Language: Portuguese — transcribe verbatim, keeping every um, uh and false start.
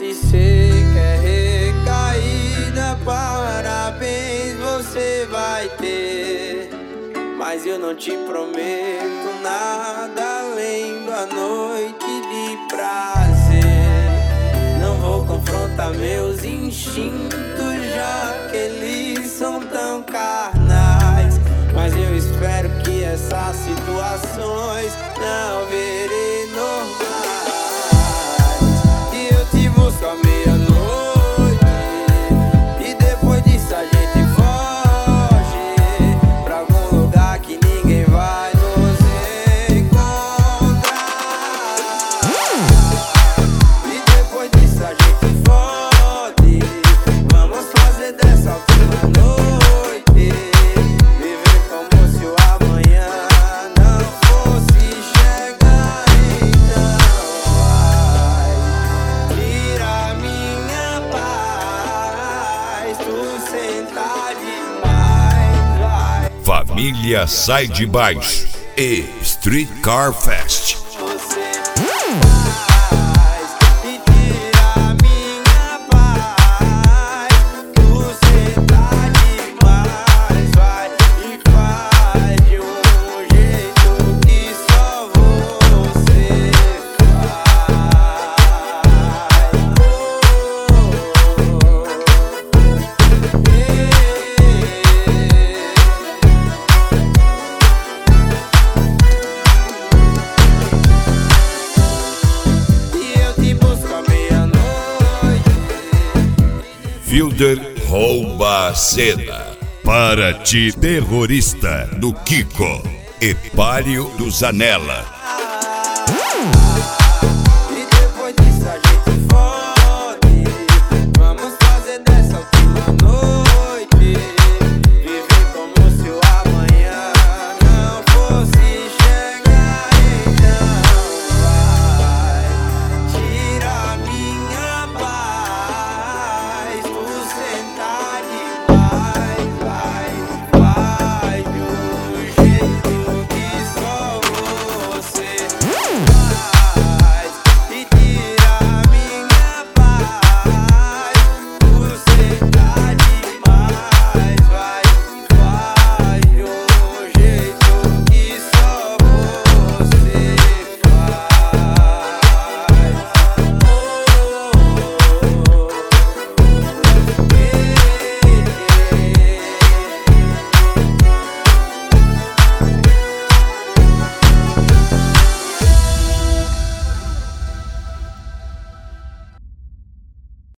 Se cê quer recaída, parabéns, você vai ter. Mas eu não te prometo nada além da noite de prazer. Não vou confrontar meus instintos, já que eles são tão carnais. Mas eu espero que essas situações não virem normais. E eu te busco à meia-noite, e depois disso a gente foge pra algum lugar que ninguém vai nos encontrar. E depois disso a gente fode, vamos fazer dessa última noite viver como se o amanhã não fosse chegar. Então vai, tira minha paz, tu senta demais, vai. Família Sai de Baixo e Streetcar Fest. Você faz e tira minha paz, tu senta demais, vai. E faz de um jeito que só você e eu te busco à meia-noite. Fielder rouba a cena. Para ti, terrorista do Kiko e Palio do Zanella.